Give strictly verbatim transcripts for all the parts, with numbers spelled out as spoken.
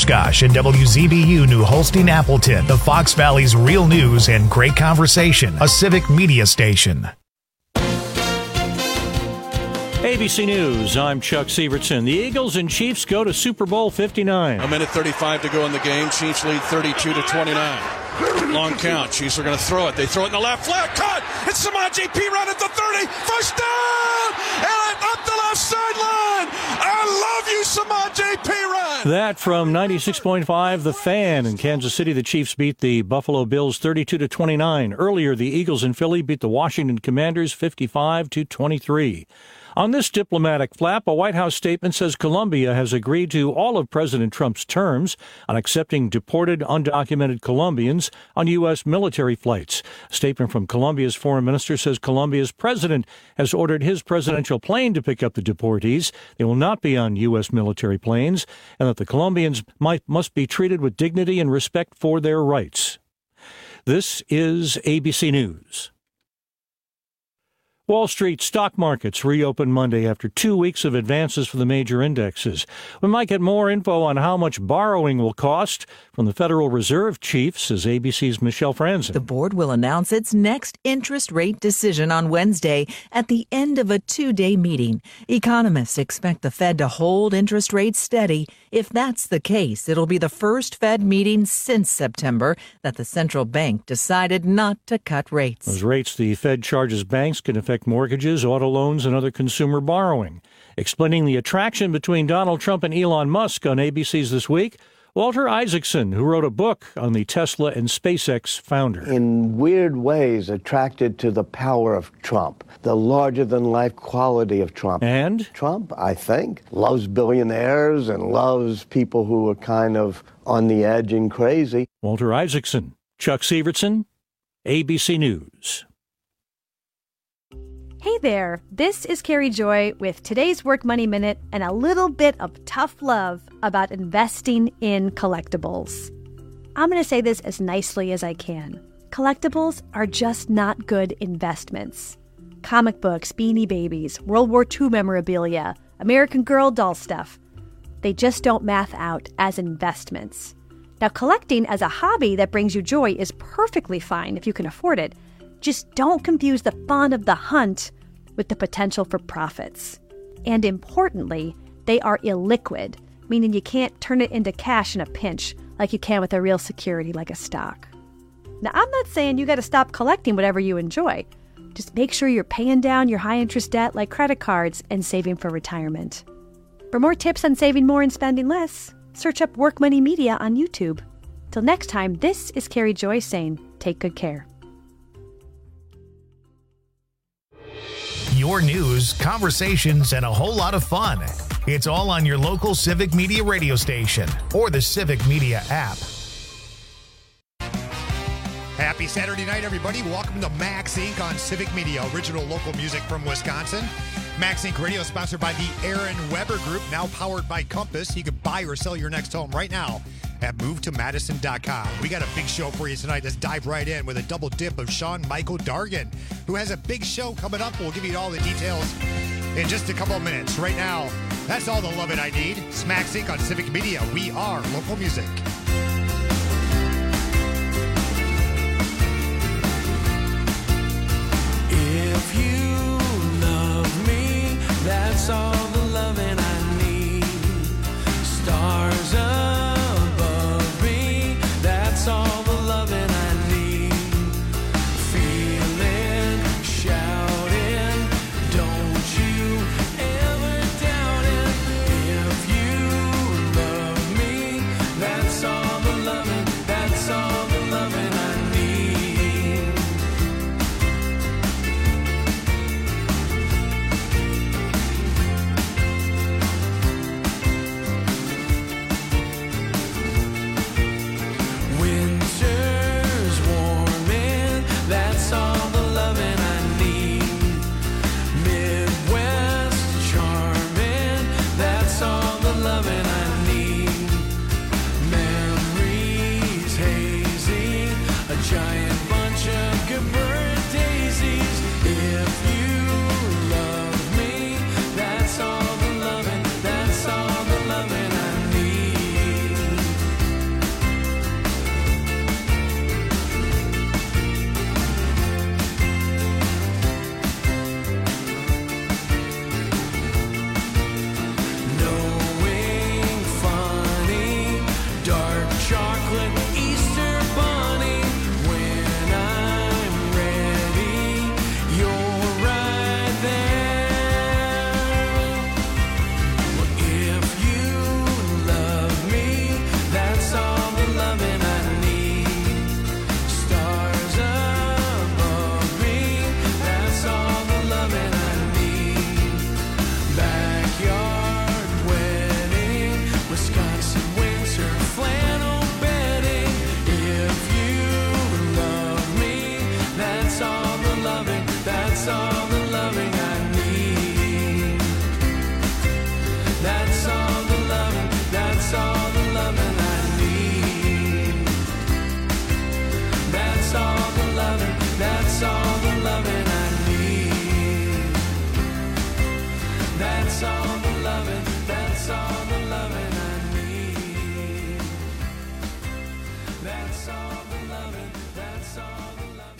Oshkosh and W Z B U New Holstein Appleton, the Fox Valley's real news and great conversation, a civic media station. A B C News, I'm Chuck Sievertson. The Eagles and Chiefs go to Super Bowl fifty-nine. A minute thirty-five to go in the game. Chiefs lead thirty-two to twenty-nine. Long count. Chiefs are going to throw it. They throw it in the left flat. Cut! It's Samaje Perine at the thirty. First down! And up the left sideline! I love you, Samaje Perine! That from ninety-six point five, The Fan. In Kansas City, the Chiefs beat the Buffalo Bills thirty-two to twenty-nine. Earlier, the Eagles in Philly beat the Washington Commanders fifty-five to twenty-three. On this diplomatic flap, a White House statement says Colombia has agreed to all of President Trump's terms on accepting deported, undocumented Colombians on U S military flights. A statement from Colombia's foreign minister says Colombia's president has ordered his presidential plane to pick up the deportees. They will not be on U S military planes, and that the Colombians might, must be treated with dignity and respect for their rights. This is A B C News. Wall Street stock markets reopened Monday after two weeks of advances for the major indexes. We might get more info on how much borrowing will cost from the Federal Reserve chief, says A B C's Michelle Franzen. The board will announce its next interest rate decision on Wednesday at the end of a two-day meeting. Economists expect the Fed to hold interest rates steady. If that's the case, it'll be the first Fed meeting since September that the central bank decided not to cut rates. Those rates the Fed charges banks can affect mortgages, auto loans, and other consumer borrowing. Explaining the attraction between Donald Trump and Elon Musk on A B C's This Week, Walter Isaacson, who wrote a book on the Tesla and SpaceX founder. In weird ways, attracted to the power of Trump, the larger-than-life quality of Trump. And? Trump, I think, loves billionaires and loves people who are kind of on the edge and crazy. Walter Isaacson, Chuck Sievertson, A B C News. Hey there, this is Carrie Joy with today's Work Money Minute and a little bit of tough love about investing in collectibles. I'm going to say this as nicely as I can. Collectibles are just not good investments. Comic books, Beanie Babies, World War Two memorabilia, American Girl doll stuff. They just don't math out as investments. Now, collecting as a hobby that brings you joy is perfectly fine if you can afford it. Just don't confuse the fun of the hunt with the potential for profits. And importantly, they are illiquid, meaning you can't turn it into cash in a pinch like you can with a real security like a stock. Now, I'm not saying you got to stop collecting whatever you enjoy. Just make sure you're paying down your high-interest debt like credit cards and saving for retirement. For more tips on saving more and spending less, search up Work Money Media on YouTube. Till next time, this is Carrie Joy saying, take good care. Your news, conversations, and a whole lot of fun. It's all on your local Civic Media radio station or the Civic Media app. Happy Saturday night, everybody. Welcome to Max Incorporated on Civic Media, original local music from Wisconsin. Max Incorporated Radio is sponsored by the Aaron Weber Group, now powered by Compass. You can buy or sell your next home right now at move to madison dot com. We got a big show for you tonight. Let's dive right in with a double dip of Sean Michael Dargan, who has a big show coming up. We'll give you all the details in just a couple of minutes. Right now, that's all the love it I need. It's Max Incorporated on Civic Media. We are local music. If you love me, that's all the loving I need. Stars above me, that's all the loving I need. Feeling, shouting, don't you ever doubt it. If you love me, that's all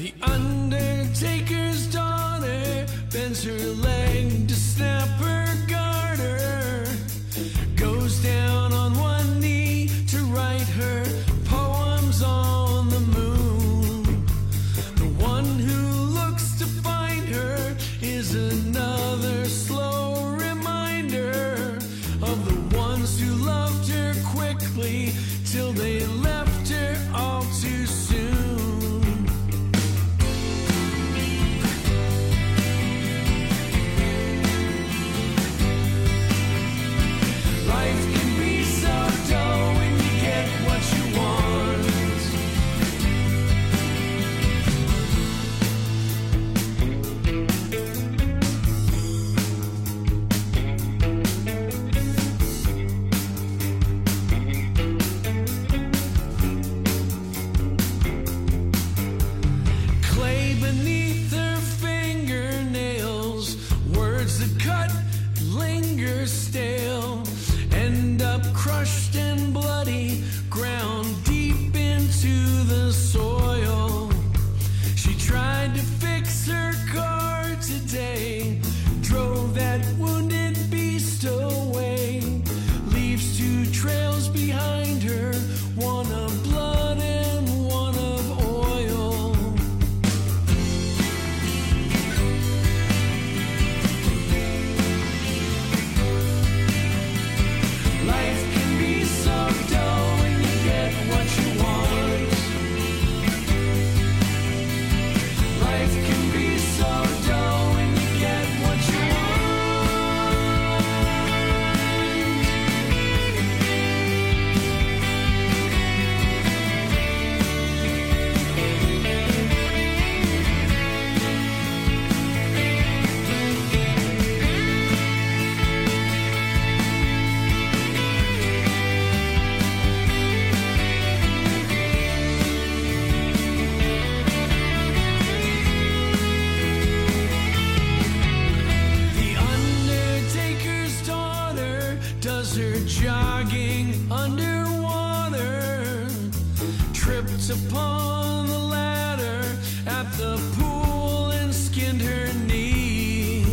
The undertaker's daughter bends her leg to snap her garter, goes down on one knee to write her poems on the moon. The one who looks to find her is another slow reminder of the ones who loved her quickly till they left her all too soon. Life can be so dull when you get what you want. Clay beneath her fingernails, words that cut linger stale, end up crushed and bloody, ground deep into the soil. She tried to fix her car today, drove that wounded beast away, leaves two trails behind her, one of blood and one of oil. Life can be so dull when you get what you want. Life can be so dull when you get what you want. The undertaker's daughter does her jogging underwater, tripped upon the ladder at the pool and skinned her knee.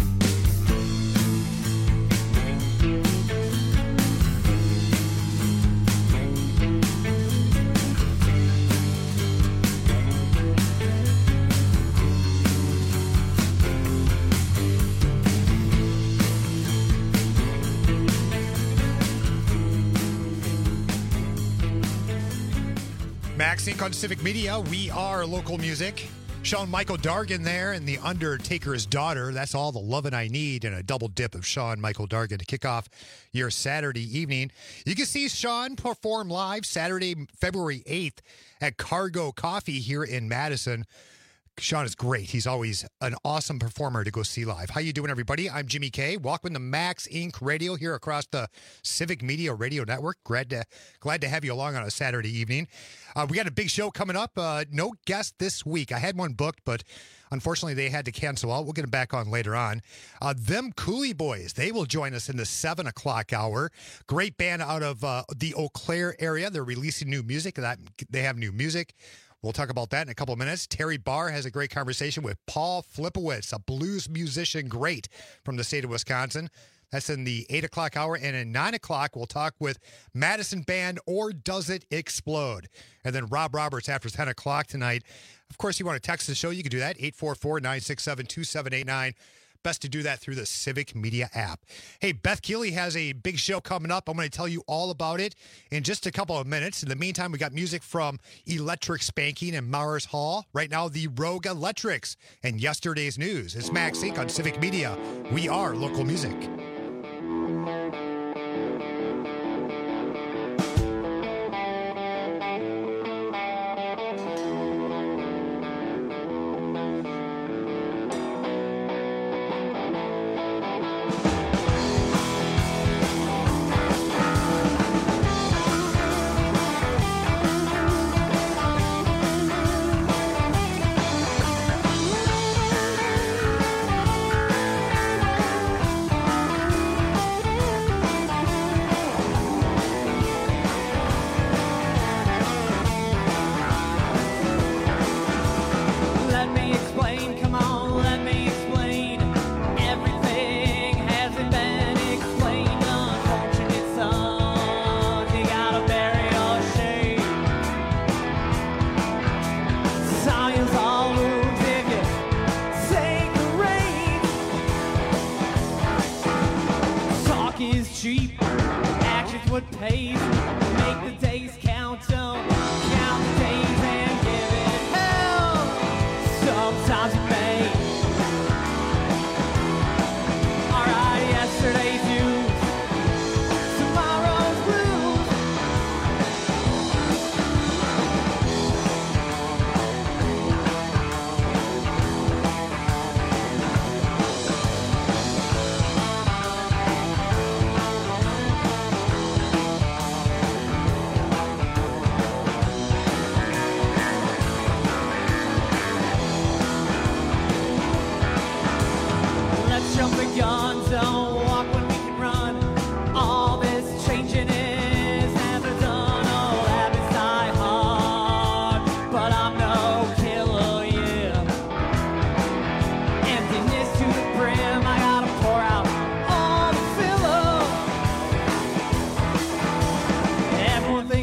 Max Inc on Civic Media. We are local music. Shawn Michael Dargan there and The Undertaker's Daughter. That's all the lovin' I need, and a double dip of Shawn Michael Dargan to kick off your Saturday evening. You can see Shawn perform live Saturday, February eighth at Cargo Coffee here in Madison. Shawn is great. He's always an awesome performer to go see live. How you doing, everybody? I'm Jimmy K. Welcome to Max Incorporated. Radio here across the Civic Media Radio Network. Glad to, glad to have you along on a Saturday evening. Uh, we got a big show coming up. Uh, no guest this week. I had one booked, but unfortunately they had to cancel out. We'll get them back on later on. Uh, them Cooley Boys, they will join us in the seven o'clock hour. Great band out of uh, the Eau Claire area. They're releasing new music. That They have new music. We'll talk about that in a couple of minutes. Terry Barr has a great conversation with Paul Flipowitz, a blues musician great from the state of Wisconsin. That's in the eight o'clock hour. And at nine o'clock, we'll talk with Madison Band, Or Does It Explode? And then Rob Roberts after ten o'clock tonight. Of course, you want to text the show, you can do that, eight four four, nine six seven, two seven eight nine. Best to do that through the Civic Media app. Hey, Beth Keeley has a big show coming up. I'm going to tell you all about it in just a couple of minutes. In the meantime, we got music from Electric Spanking and Mars Hall. Right now, the Rogue Electrics and yesterday's news. It's Max Incorporated on Civic Media. We are local music.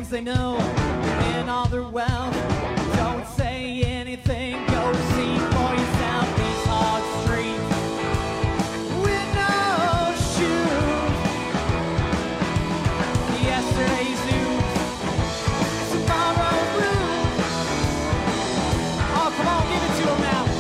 things they know in all their wealth. Don't say anything, go see for yourself these hard streets with no shoes. Yesterday's news, tomorrow's blues. Oh, come on, give it to them now.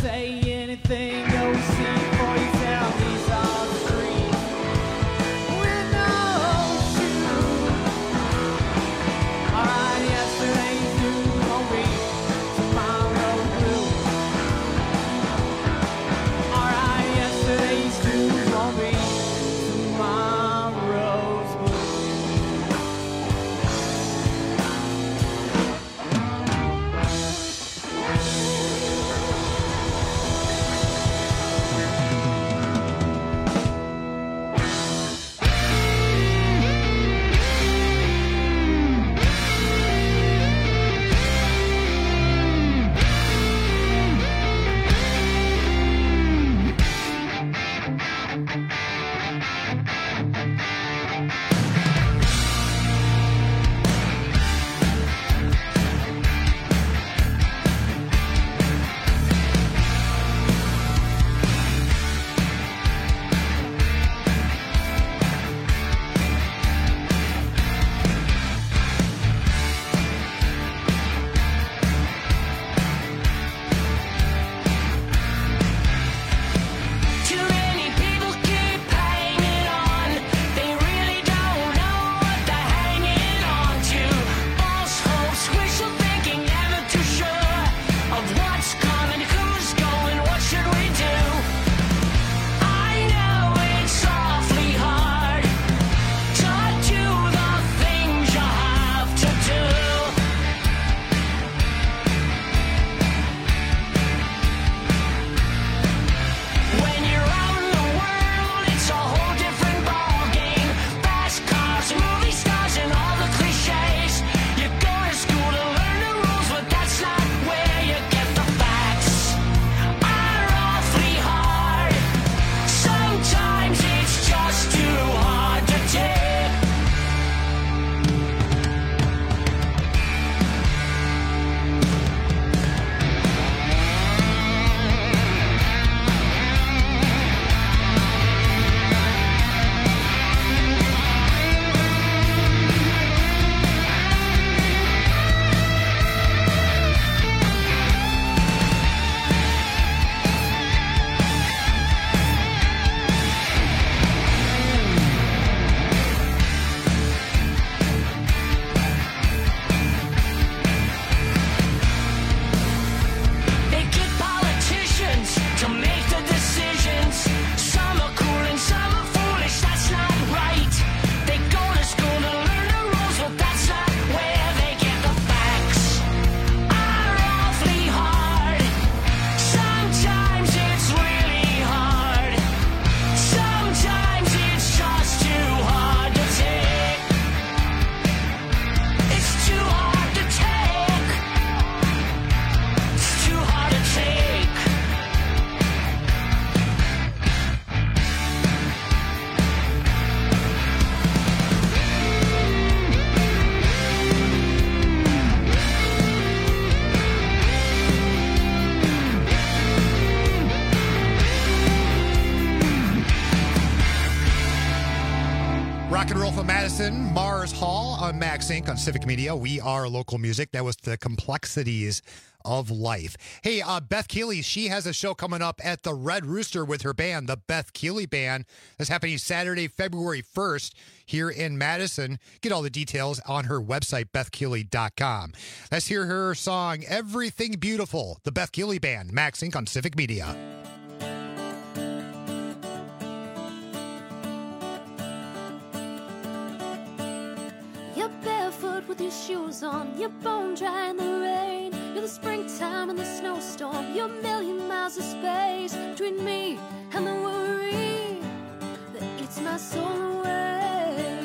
Anything, go see for yourself. These are the streets Rock and roll from Madison, Mars Hall on Max Inc on Civic Media. We are local music. That was the complexities of life. Hey, uh, Beth Keeley, she has a show coming up at the Red Rooster with her band, the Beth Keeley Band. That's happening Saturday, February first here in Madison. Get all the details on her website, beth keeley dot com. Let's hear her song, Everything Beautiful, the Beth Keeley Band, Max Inc on Civic Media. You're barefoot with your shoes on, you're bone dry in the rain. You're the springtime and the snowstorm. You're a million miles of space between me and the worry that eats my soul away.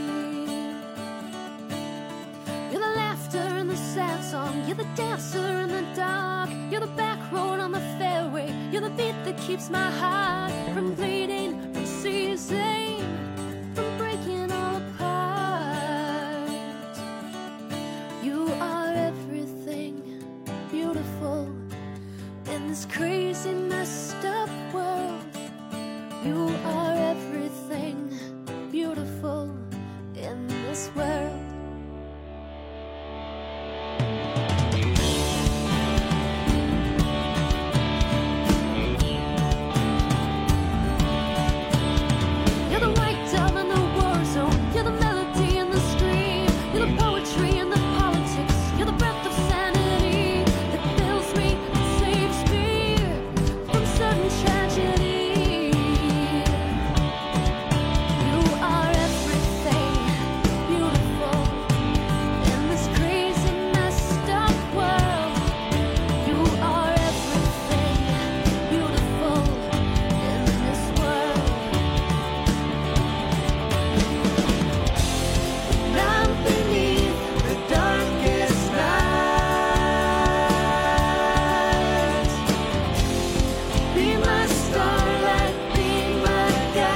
You're the laughter and the sad song. You're the dancer in the dark. You're the back road on the fairway. You're the beat that keeps my heart from bleeding, from seizing, from breaking all apart. You are everything beautiful in this crazy, messed up world. You are everything beautiful in this world. You're the white dove in the war zone. You're the melody in the stream. You're the poetry in the politics. You're the breath of sanity that fills me and saves me from sudden tragedy. You are everything beautiful in this crazy, messed up world. You are everything beautiful in this world. Down beneath the darkest night, be my starlight, be my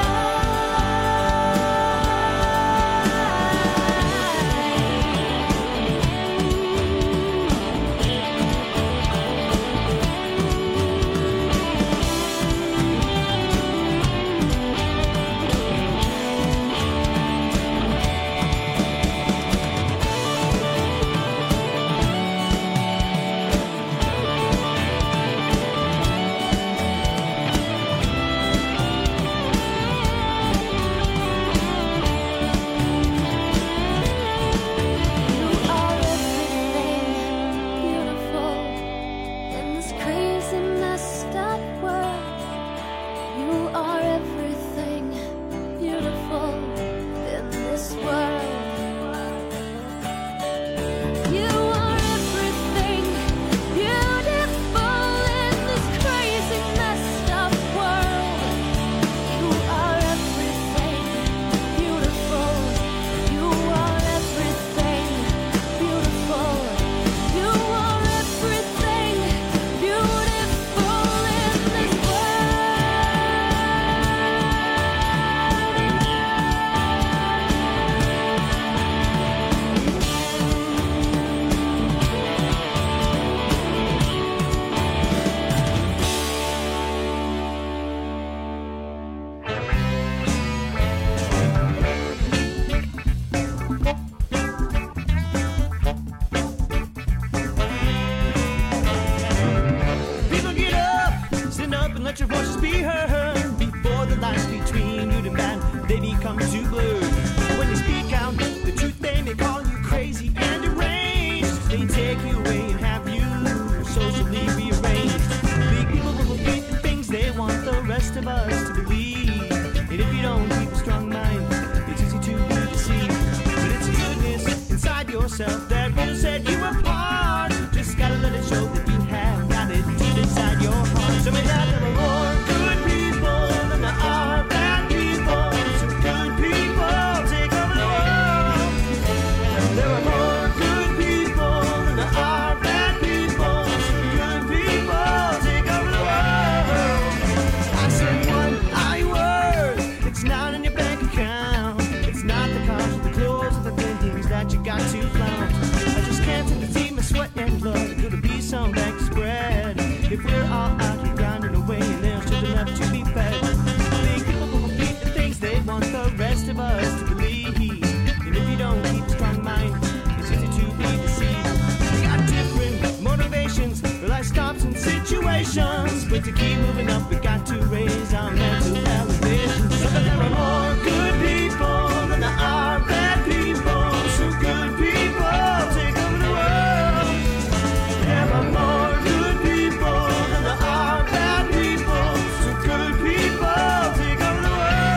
You are everything beautiful in this crazy, messed up world. You are everything beautiful in this world. You are everything beautiful in this crazy, messed up world. You are everything beautiful. You are everything beautiful. You are everything beautiful in this People get up, stand up and let your voices be heard. Before the lines between you and man, they become too blurred. When you speak out the truth, they may call you crazy and deranged. They take you away and have you socially rearranged. Big people will repeat the things they want the rest of us to believe. And if you don't keep a strong mind, it's easy to be deceived. But it's goodness inside yourself that will set you apart. Just gotta let it show that you have got it deep inside your heart. So may that there are more good people than there are bad people. So good people take over the world. There are more good people than there are bad people. So good people take over the world. I said, what are you worth? It's not in your bank account. It's not the cars or the clothes or the things that you got to flaunt. I just can't seem to see my sweat and blood. Could it be some back spread? If we're all out here grinding away and there's children left to be fed. Big people will repeat the things they want the rest of us to believe. But to keep moving up, we got to raise our mental elevation. So there are more good people than there are bad people. So good people take over the world. There are more good people than there are bad people. So good people take over the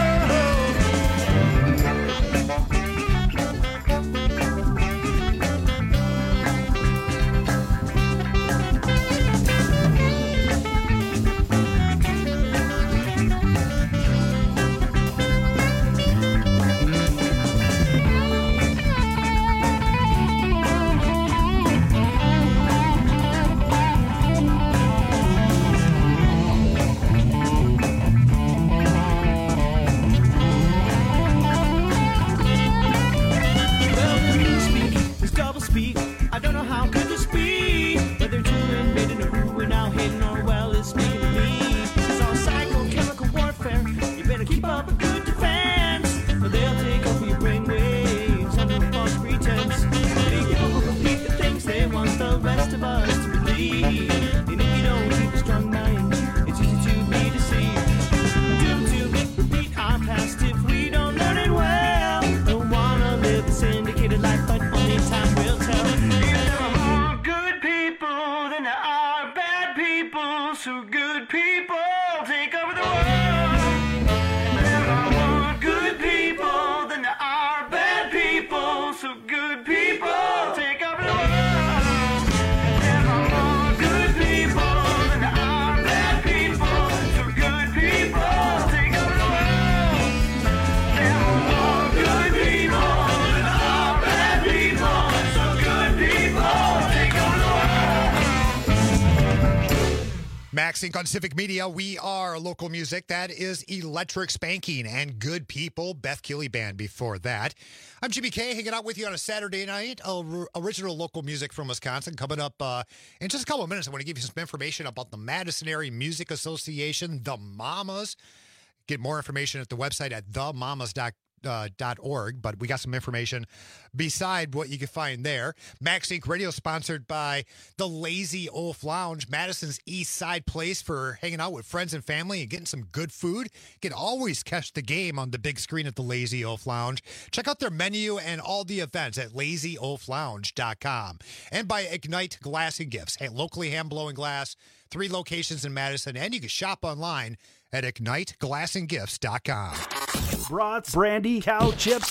I don't know how could this be. Whether it's and maiden or who we're now hating or well is speaking to me. It's all psychochemical warfare. You better keep up a good defense, or they'll take over your brainwaves under a false pretense. Big people who repeat the things they want the rest of us to believe. And if you don't keep a strong mind, it's easy to be deceived. Due to repeat our past if we don't learn it well. Don't wanna live a syndicated life, but only time will tell. So good people take over the world. There are more good people than there are bad people. So good people take over the world. There are more good people than there are bad people. So good people take over the world. There are more good people than there are bad people. So good people take over the world. Max Inc on Civic Media. We are local music. That is Electric Spanking and Good People, Beth Keeley Band before that. I'm Jimmy K, hanging out with you on a Saturday night. Uh, original local music from Wisconsin. Coming up uh, in just a couple of minutes, I want to give you some information about the Madison Area Music Association, the Mamas. Get more information at the website at the mamas dot com. Uh, dot org, but we got some information beside what you can find there. Max Inc Radio sponsored by the Lazy Oaf Lounge, Madison's East Side place for hanging out with friends and family and getting some good food. You can always catch the game on the big screen at the Lazy Oaf Lounge. Check out their menu and all the events at lazy oaf lounge dot com. And by Ignite Glass and Gifts, hey, locally hand-blowing glass, three locations in Madison, and you can shop online at ignite glass and gifts dot com. Brats, brandy, cow chips,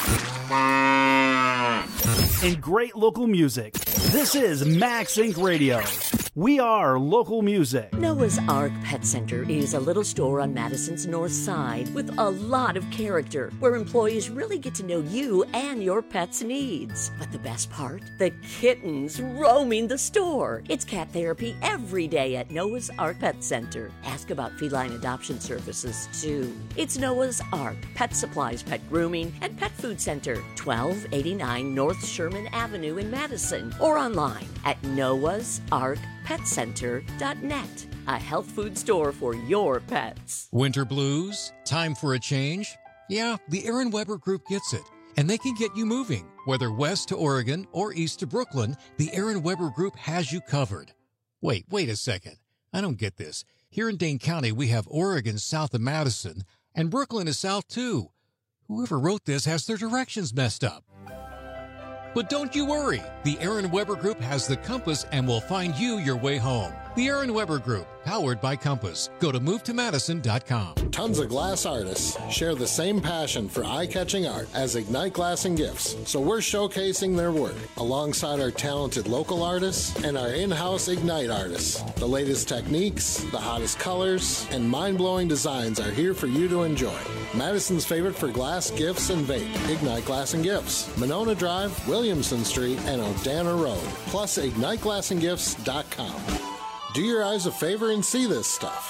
and great local music. This is Max Inc Radio. We are local music. Noah's Ark Pet Center is a little store on Madison's north side with a lot of character, where employees really get to know you and your pet's needs. But the best part? The kittens roaming the store. It's cat therapy every day at Noah's Ark Pet Center. Ask about feline adoption services, too. It's Noah's Ark Pet Supplies, Pet Grooming, and Pet Food Center, twelve eighty-nine North Sherman Avenue in Madison, or online at noahs ark pet center dot net. A health food store for your pets. Winter blues? Time for a change? Yeah, the Aaron Weber Group gets it. And they can get you moving. Whether west to Oregon or east to Brooklyn, the Aaron Weber Group has you covered. Wait, wait a second. I don't get this. Here in Dane County, we have Oregon south of Madison, and Brooklyn is south too. Whoever wrote this has their directions messed up. But don't you worry. The Aaron Weber Group has the compass and will find you your way home. The Aaron Weber Group, powered by Compass. Go to move to madison dot com. Tons of glass artists share the same passion for eye-catching art as Ignite Glass and Gifts, so we're showcasing their work alongside our talented local artists and our in-house Ignite artists. The latest techniques, the hottest colors, and mind-blowing designs are here for you to enjoy. Madison's favorite for glass, gifts, and vape, Ignite Glass and Gifts. Monona Drive, Williamson Street, and Odana Road, plus ignite glass and gifts dot com. Do your eyes a favor and see this stuff.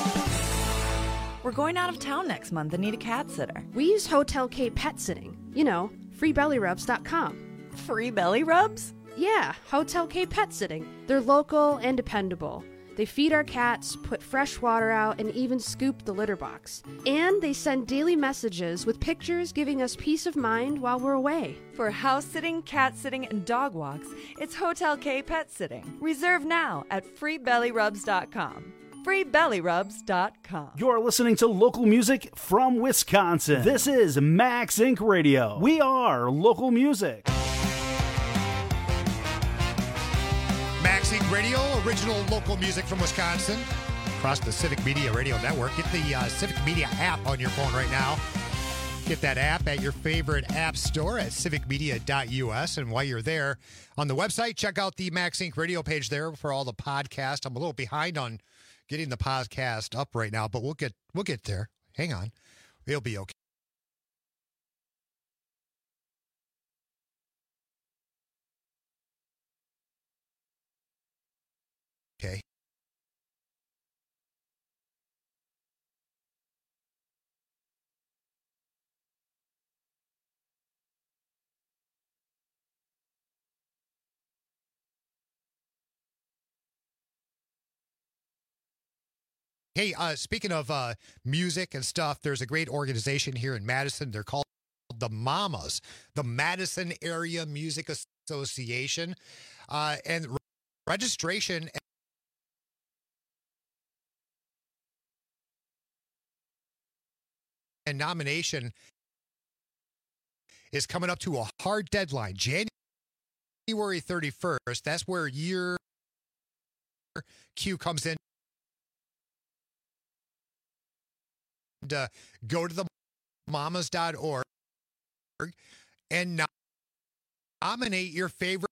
We're going out of town next month and need a cat sitter. We use Hotel K Pet Sitting. You know, free belly rubs dot com. Free belly rubs? Yeah, Hotel K Pet Sitting. They're local and dependable. They feed our cats, put fresh water out, and even scoop the litter box. And they send daily messages with pictures giving us peace of mind while we're away. For house sitting, cat sitting, and dog walks, it's Hotel K Pet Sitting. Reserve now at free belly rubs dot com. free belly rubs dot com. You're listening to local music from Wisconsin. This is Max Incorporated. Radio. We are local music. Max Incorporated. Radio, original local music from Wisconsin. Across the Civic Media Radio Network. Get the uh, Civic Media app on your phone right now. Get that app at your favorite app store at civic media dot u s. And while you're there on the website, check out the Max Incorporated. Radio page there for all the podcasts. I'm a little behind on getting the podcast up right now, but we'll get we'll get there. Hang on. It'll be okay. Okay. Hey, uh, speaking of uh, music and stuff, there's a great organization here in Madison. They're called the Mamas, the Madison Area Music Association. Uh, and re- registration and nomination is coming up to a hard deadline, January thirty-first. That's where year Q comes in. And, uh, go to the mamas dot org and no- nominate your favorite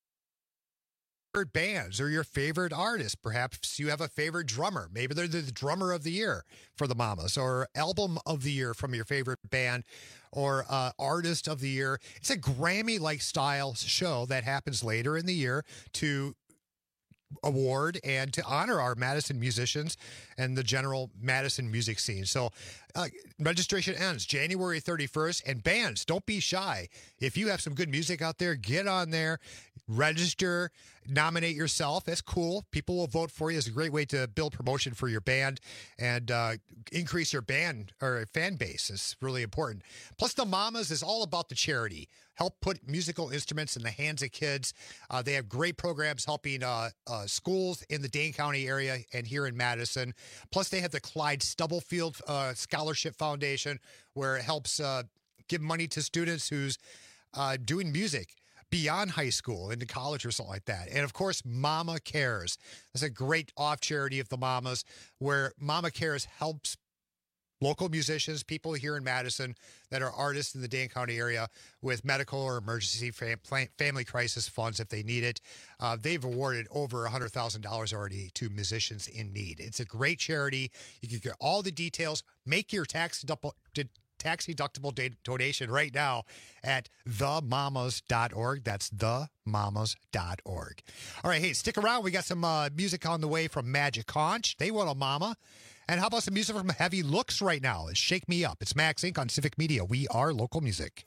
bands or your favorite artists. Perhaps you have a favorite drummer. Maybe they're the drummer of the year for the Mamas, or album of the year from your favorite band, or uh, artist of the year. It's a Grammy-like style show that happens later in the year to award and to honor our Madison musicians and the general Madison music scene. So uh, registration ends January thirty-first, and bands, don't be shy. If you have some good music out there, get on there, register, nominate yourself. That's cool. People will vote for you. It's a great way to build promotion for your band and uh, increase your band or fan base. It's really important. Plus, the Mamas is all about the charity. Help put musical instruments in the hands of kids. Uh, they have great programs helping uh, uh, schools in the Dane County area and here in Madison. Plus, they have the Clyde Stubblefield uh, Scholarship Foundation, where it helps uh, give money to students who's uh, doing music beyond high school into college or something like that. And of course, Mama Cares. That's a great off charity of the Mamas, where Mama Cares helps local musicians, people here in Madison that are artists in the Dane County area with medical or emergency fam- family crisis funds if they need it. Uh, they've awarded over one hundred thousand dollars already to musicians in need. It's a great charity. You can get all the details. Make your tax deductible, tax deductible donation right now at the mamas dot org. That's the mamas dot org. All right, hey, stick around. We got some uh, music on the way from Magic Conch. They want a mama. And how about some music from Heavy Looks right now? It's Shake Me Up. It's Max Incorporated on Civic Media. We are local music.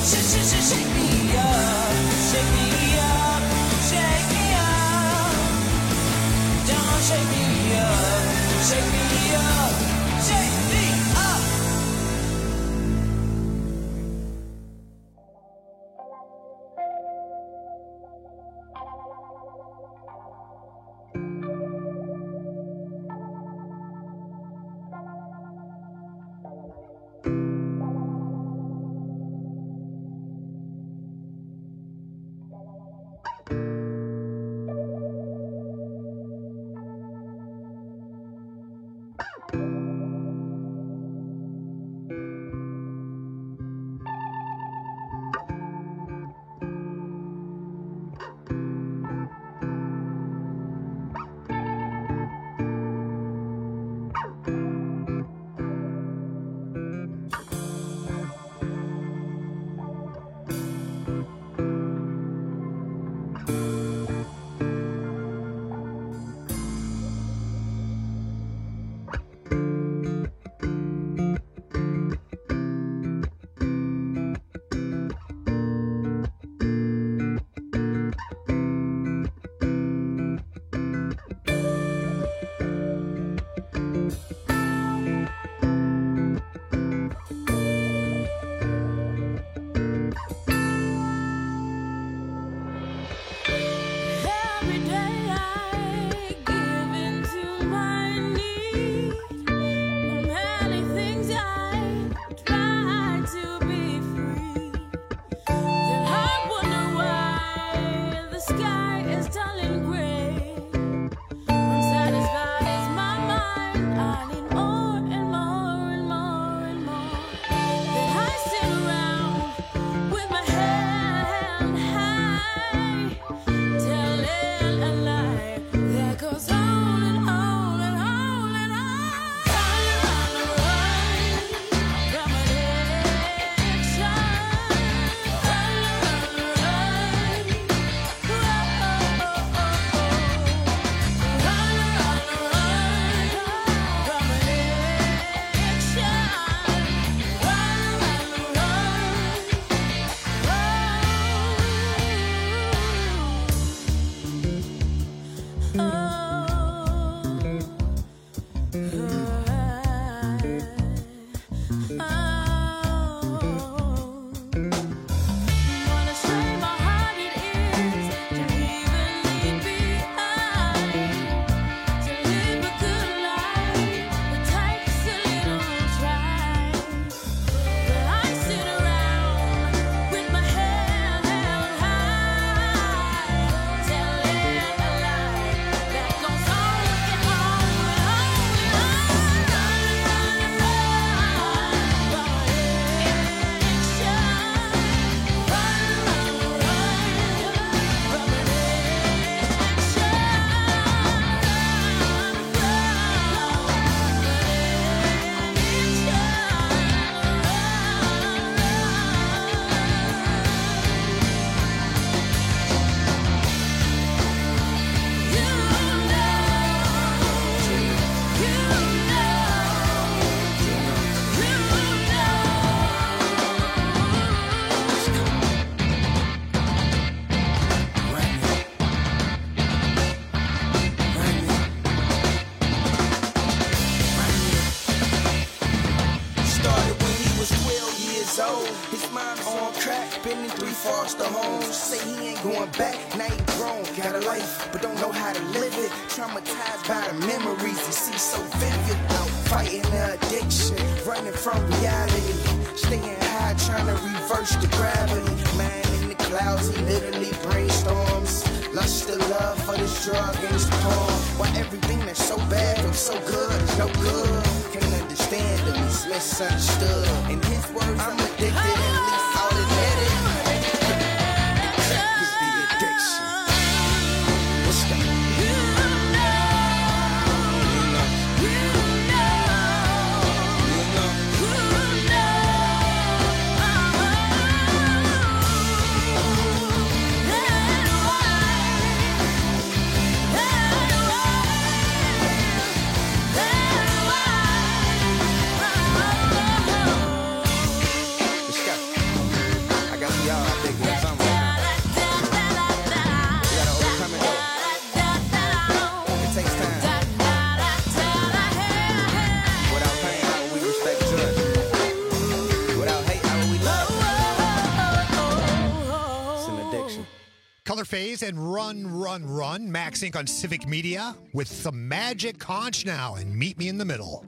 foster homes. Say he ain't going back, now he grown, got a life, but don't know how to live it. Traumatized by the memories he sees so vivid. Out fighting the addiction, running from reality. Staying high, trying to reverse the gravity. Man in the clouds, he literally brainstorms. Lust of love for this drug and this porn. Why everything that's so bad feels so good is no good. Can't understand him, he's misunderstood. In his words, I'm addicted, at least I'll admit it. Crack is the addiction. What's that? You know, you know, you know, you know, Color Phase and Run, Run, Run. Max Inc on Civic Media with some Magic Conch now and Meet Me in the Middle.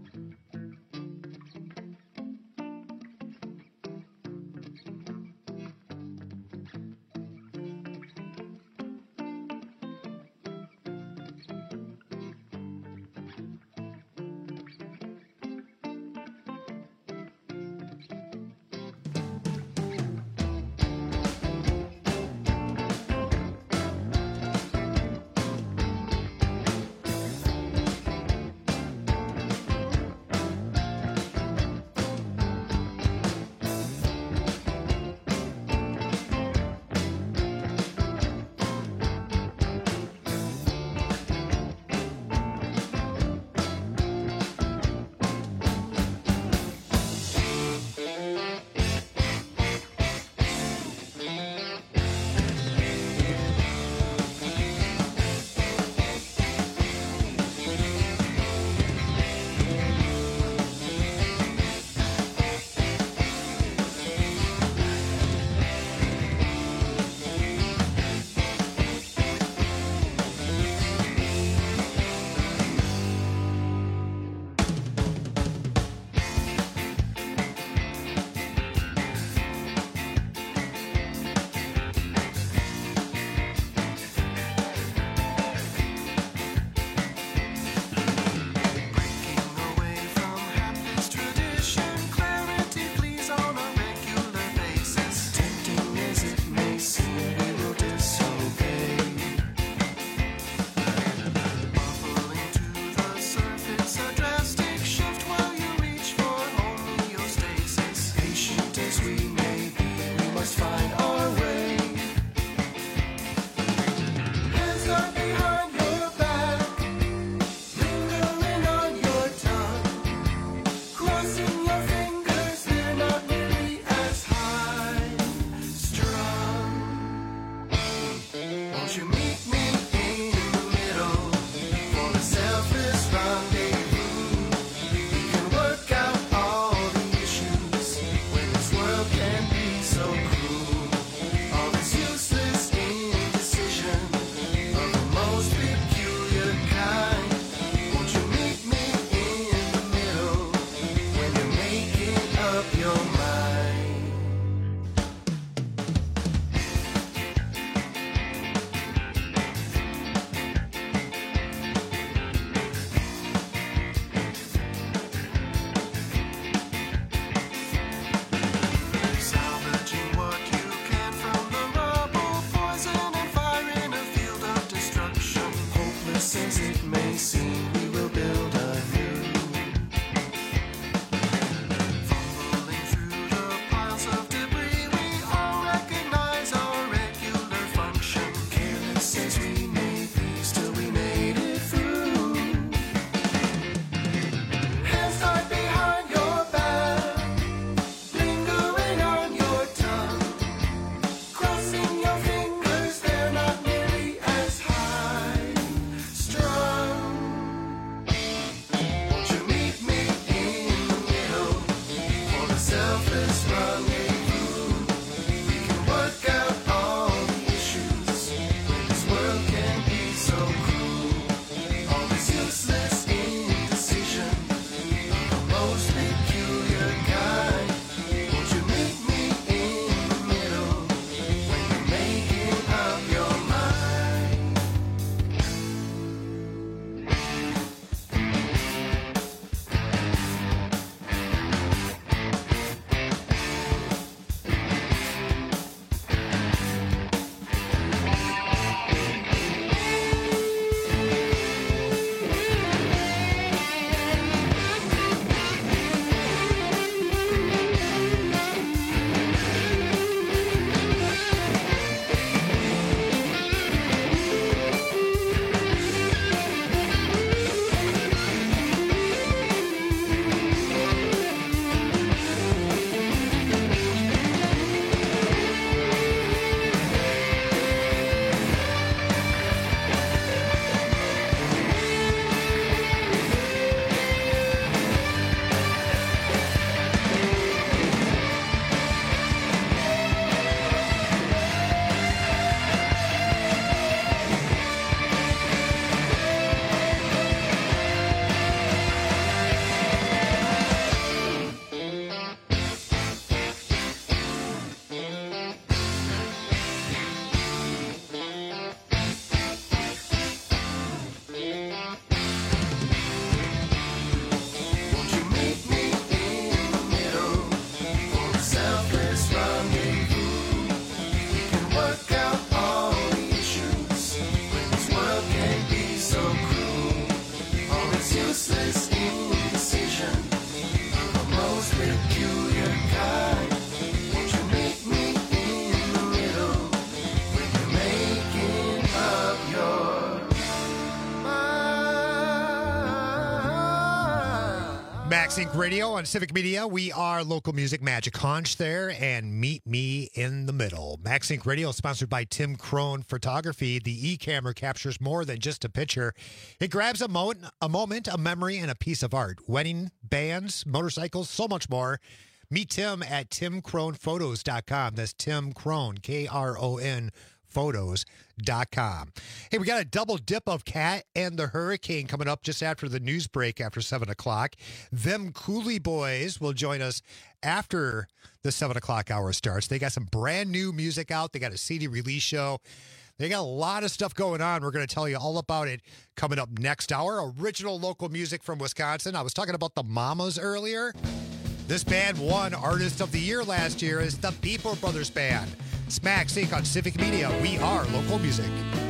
MaxInc Radio on Civic Media. We are local music magic. Hunch there and meet me in the middle. MaxInc Radio is sponsored by Tim Crone Photography. The e-camera captures more than just a picture. It grabs a, mo- a moment, a memory, and a piece of art. Wedding, bands, motorcycles, so much more. Meet Tim at tim crone photos dot com. That's Tim Crone, K R O N, photos dot com. Hey, we got a double dip of Cat and the Hurricane coming up just after the news break after seven o'clock. Them Cooley Boys will join us after the seven o'clock hour starts. They got some brand new music out. They got a C D release show. They got a lot of stuff going on. We're going to tell you all about it coming up next hour. Original local music from Wisconsin. I was talking about the Mamas earlier. This band won Artist of the Year last year is the People Brothers Band. Smack Sync on Civic Media. We are local music.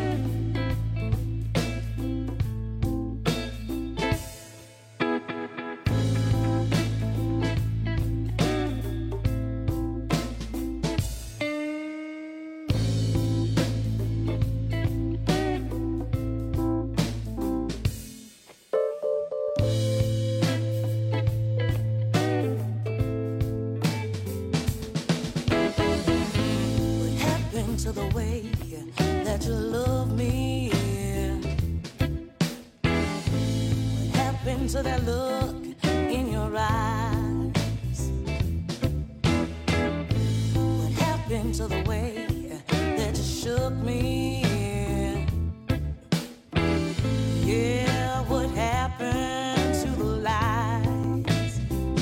To the way that you love me. What happened to that look in your eyes? What happened to the way that you shook me? Yeah, what happened to the lies?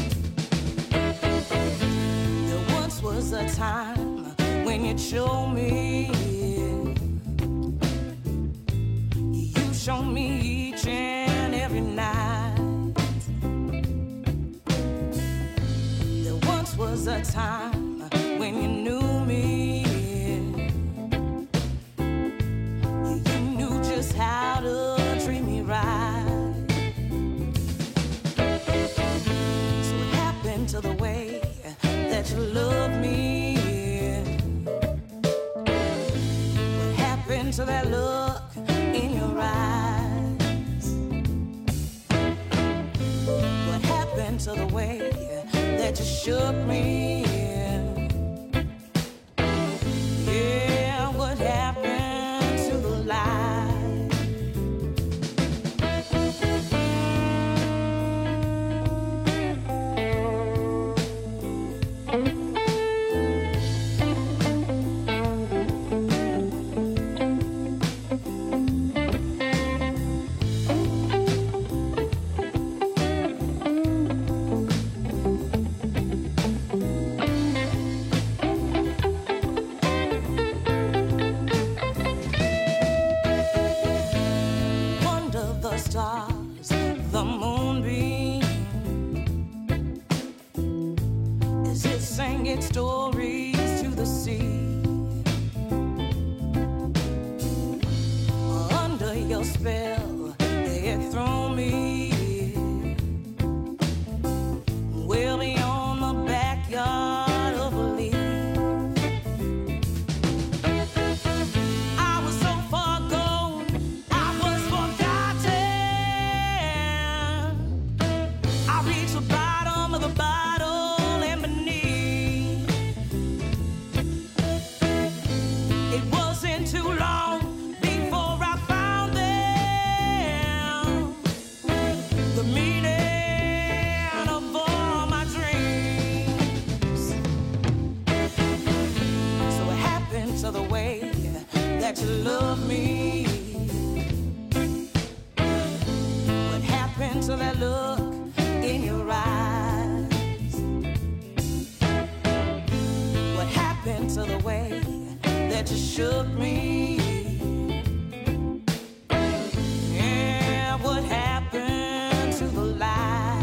There once was a time when you show me, you show me each and every night. There once was a time when you knew me, you knew just how to treat me right. So what happened to the way that you love me? To that look in your eyes? What happened to the way that you shook me? Yeah, what happened to the lies? Stories to the sea. Under your spell, they had thrown me well beyond the backyard of belief. I was so far gone, I was forgotten. I reached the bottom of the bottle and beneath. Too long before I found them, the meaning of all my dreams. So what happened to the way that you love me? What happened to that look in your eyes? What happened to the way that you shook me? Yeah, what happened to the lies?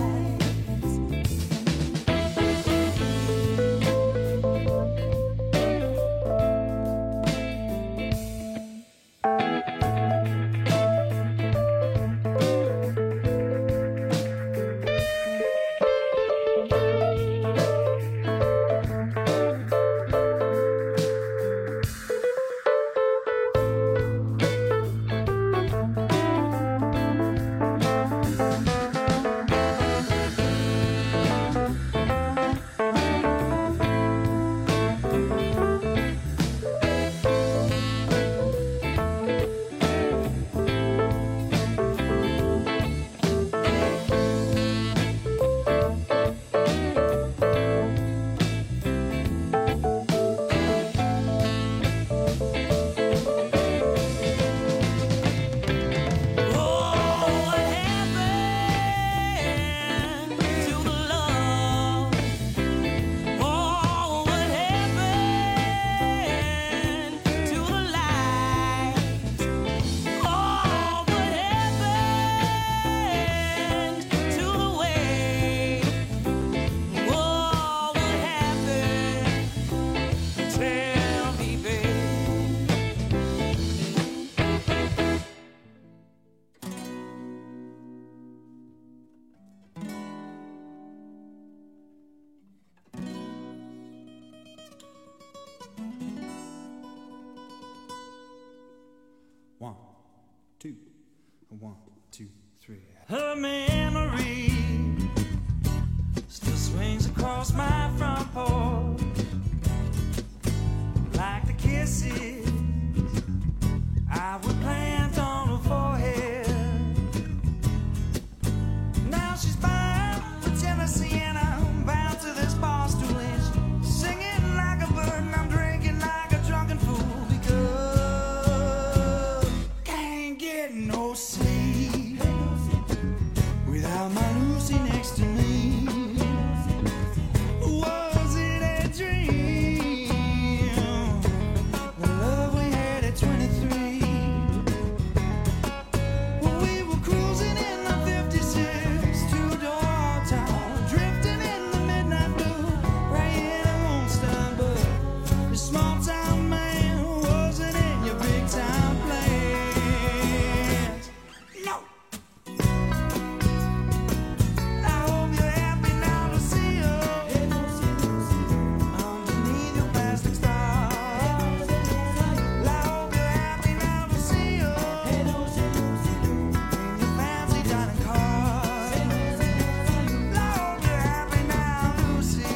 two, one, two, three. Her memory still swings across my front porch like the kisses I would plant on her forehead. Now she's bound for Tennessee and I'm bound to this bar stool and she's singing like a bird and I'm drinking like a drunken fool because can't get no sleep without my Lucy next to me. Was it a dream? The love we had at twenty-three. When we were cruising in the fifty-six, two-door town, drifting in the midnight blue, praying it won't stop. But the small town man wasn't in your big town plans. No. I hope you're happy now to see her underneath your plastic star. I hope you're happy now to see her in your fancy dining car. I hope you're happy now, Lucy,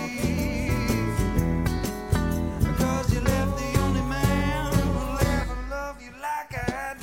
because you left the only man who'll ever love you like I do.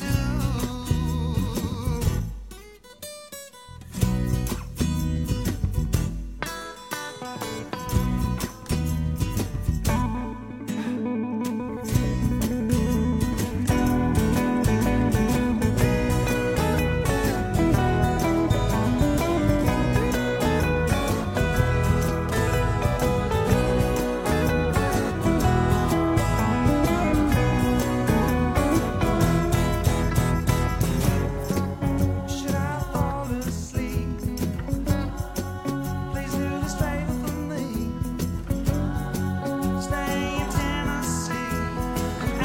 Should I fall asleep? Please do the favor for me. Stay in Tennessee. I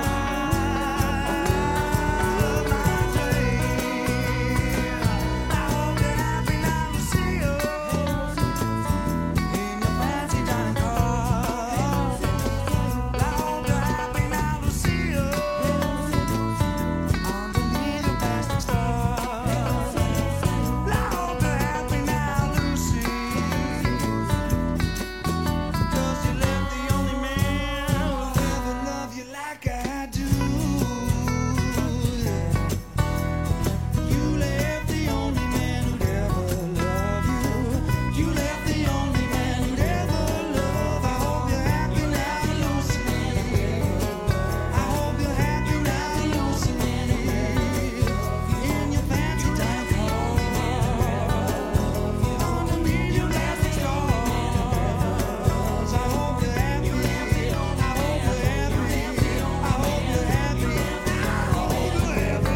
love my dream. I hope you're happy now to see you in your fancy dining car. I hope you're happy now to see you underneath the plastic star. I hope you're happy now, Lucy, because you left the only man who'll ever love you like I do. You left the only man who'd ever love you. You left the only man who'd ever love. I hope you're happy now, Lucy. I hope you're happy now, Lucy, in your fancy dining car underneath your plastic stars. I hope you're happy. I hope you're happy. I hope you're happy. I hope you're happy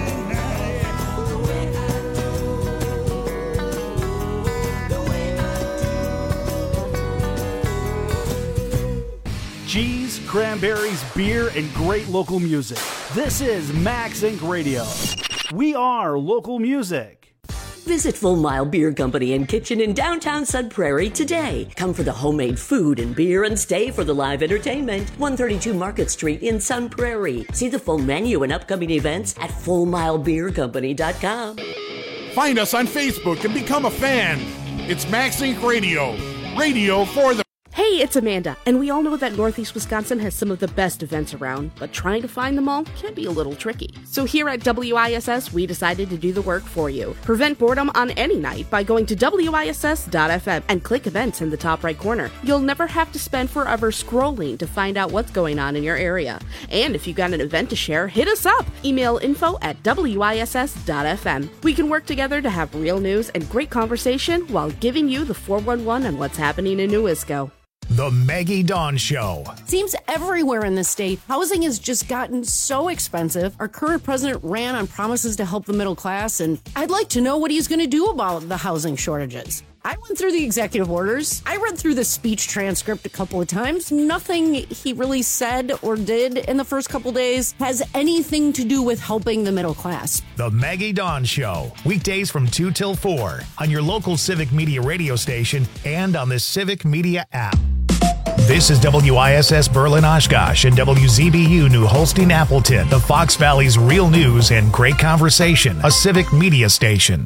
Cheese, cranberries, beer, and great local music. This is Max Inc Radio. We are local music. Visit Full Mile Beer Company and Kitchen in downtown Sun Prairie today. Come for the homemade food and beer and stay for the live entertainment. one thirty-two Market Street in Sun Prairie. See the full menu and upcoming events at full mile beer company dot com. Find us on Facebook and become a fan. It's Max Inc Radio. Radio for the... Hey, it's Amanda, and we all know that Northeast Wisconsin has some of the best events around, but trying to find them all can be a little tricky. So here at W I S S, we decided to do the work for you. Prevent boredom on any night by going to W I S S dot F M and click events in the top right corner. You'll never have to spend forever scrolling to find out what's going on in your area. And if you've got an event to share, hit us up. Email info at W I S S dot F M. We can work together to have real news and great conversation while giving you the four one one on what's happening in New Isco. The Maggie Dawn Show. Seems everywhere in the state, housing has just gotten so expensive. Our current president ran on promises to help the middle class, and I'd like to know what he's going to do about the housing shortages. I went through the executive orders. I read through the speech transcript a couple of times. Nothing he really said or did in the first couple days has anything to do with helping the middle class. The Maggie Dawn Show. Weekdays from two till four on your local Civic Media radio station and on the Civic Media app. This is W I S S Berlin Oshkosh and W Z B U New Holstein Appleton, the Fox Valley's real news and great conversation, a civic media station.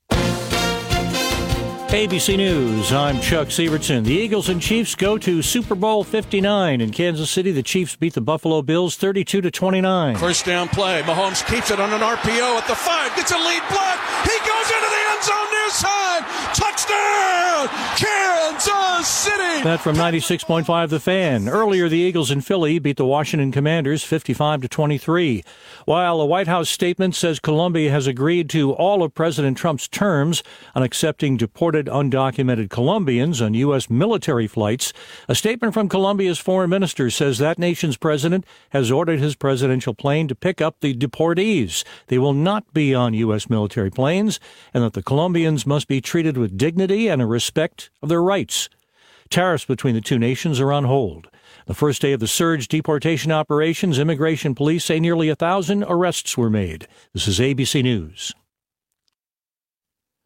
A B C News, I'm Chuck Sievertson. The Eagles and Chiefs go to Super Bowl fifty-nine. In Kansas City, the Chiefs beat the Buffalo Bills thirty-two to twenty-nine. First down play. Mahomes keeps it on an R P O at the five. Gets a lead block. He goes into the end zone near side. Touchdown, Kansas City. That from ninety-six point five The Fan. Earlier, the Eagles in Philly beat the Washington Commanders fifty-five to twenty-three. While a White House statement says Colombia has agreed to all of President Trump's terms on accepting deported undocumented Colombians on U S military flights, a statement from Colombia's foreign minister says that nation's president has ordered his presidential plane to pick up the deportees. They will not be on U S military planes, and that the Colombians must be treated with dignity and a respect of their rights. Tariffs between the two nations are on hold. The first day of the surge deportation operations, immigration police say nearly a thousand arrests were made. This is A B C News.